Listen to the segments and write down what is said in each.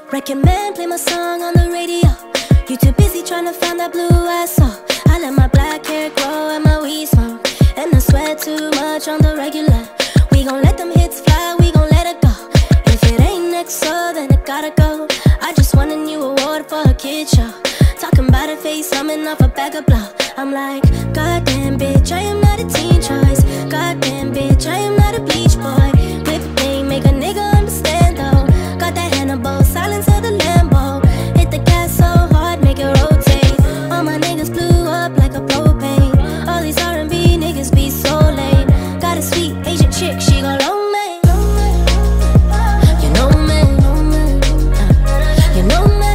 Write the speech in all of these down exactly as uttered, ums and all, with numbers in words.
Record man, play my song on the radio. You too busy trying to find that blue I saw. I let my black hair grow and my weed smoke, and I sweat too much on the regular. We gon' let them hits fly, we gon' let it go. If it ain't next, so then it gotta go. I just won a new award for a kid show. Talking about a face, coming off a bag of blow. I'm like, goddamn bitch, I am not a teen choice. Goddamn bitch, I am not a bleach boy. Whip a thing, make a nigga understand though. Got that Hannibal, silence of the Lambo. Hit the gas so hard, make it rotate. All my niggas blew up like a propane. All these R and B niggas be so lame. Got a sweet Asian chick, she gon' loan me. You know me, you know me,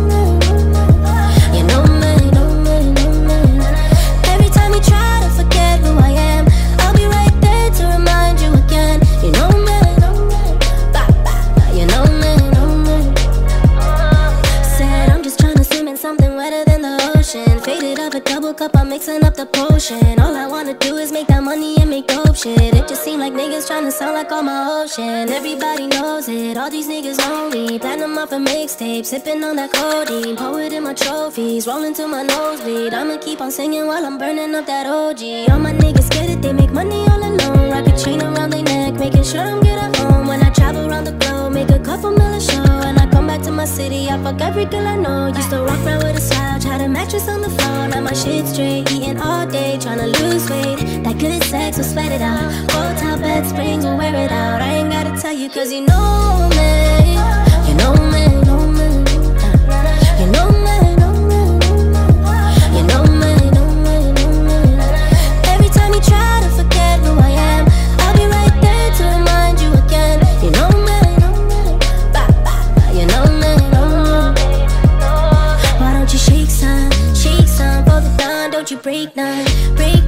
you know me, know me, know me. Every time you try to forget who I am, I'll be right there to remind you again. You know me, you know me, know me. Said I'm just tryna swim in something wetter than the ocean. Faded up a double cup, I'm mixing up the potion. All I wanna do is make that money and make dope shit. It just seem like niggas tryna sound like all my ocean. Everybody knows it, all these niggas know me. Platinum off a mixtape, sipping on that codeine. Pour it in my trophies, rolling to my nosebleed. I'ma keep on singing while I'm burning up that O G. All my niggas get it, they make money all alone. Rock a chain around their neck, making sure I'm good at home. When I travel around the globe, make a couple mil a show. And I come back to my city, I fuck every girl I know. Used to rock around with a slouch, had a mattress on the floor. Now my shit straight, eating all day, tryna lose weight. That good sex, we'll sweat it out. Hotel bed springs, we'll wear it out. I ain't gotta tell you, cause you know me. You know me, know me. You know me, know me, you know me, know me, know me. Every time you try to forget who I am, I'll be right there to remind you again. You know me, know me, you know me, know me. Why don't you shake some, shake some for the dawn, don't you break none, break